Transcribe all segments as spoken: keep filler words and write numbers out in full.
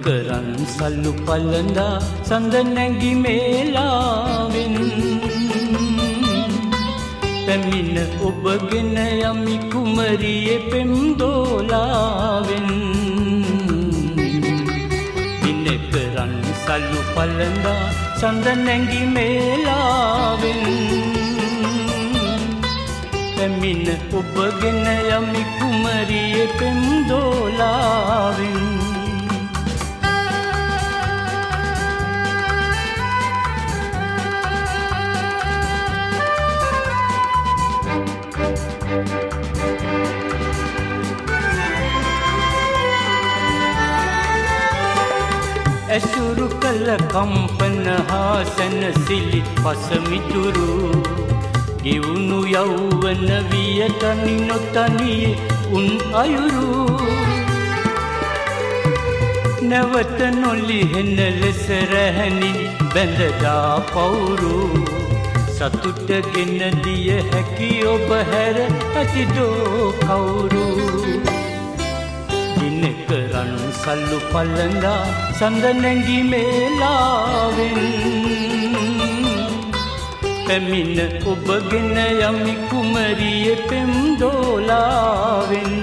කරන් සල්ලු පලඳා සඳ නැගි මේලාවෙන් පැමිණ ඔබගෙන යමි කුමරියේ පෙම් දෝලාවෙන් දින කරන් සල්ලු පලඳා සඳ නැගි මේලාවෙන් පැමිණ ඔබගෙන යමි කුමරියේ පෙම් දෝලාවෙන් ඇසුරු කළ කම්පන හා සැනසිලි පසමිතුරු ගෙවුණු යෞවන විය තනි නොතනියේ උන් අයුරු නැවත නොලිහෙන ලෙස රැහැනින් බැඳදා පවුරු සතුටගෙන දිය හැකි ඔබ හැර ඇතිදෝ කවුරු දින කරන් සල්ලු පලඳා සඳ නැගි මේලාවෙන් පැමිණ ඔබගෙන යමි කුමරියේ පෙම් දෝලාවෙන්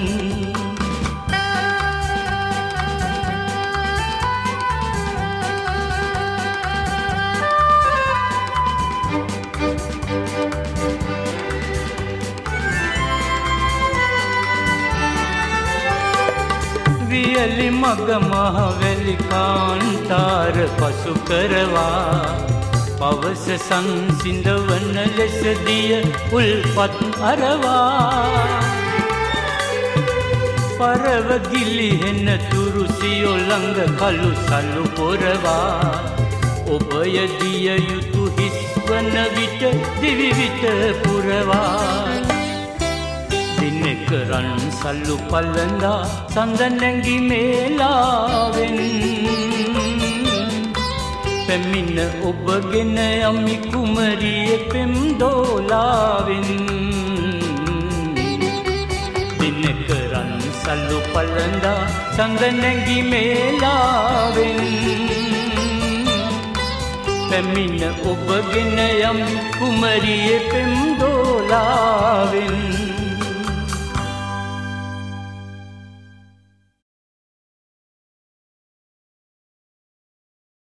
වියලි මග මහවැලි කාන්තාර පසු කරවා පවස සංසිඳවන ලෙස දිය උල්පත් අරවා පරව ගිලිහෙන තුරු සියොළඟ කළු සලු පොරවා ඔබය දිය යුතු හිස්වන විට දිවි විට පුරවා දින කරන් සල්ලු පලඳා සඳ නැගි මේලාවෙන් පැමිණ ඔබගෙන යමි කුමරියේ පෙම් දෝලාවෙන් දින කරන් සල්ලු පලඳා සඳ නැගි මේලාවෙන් පැමිණ ඔබගෙන යමි කුමරියේ පෙම් දෝලාවෙන්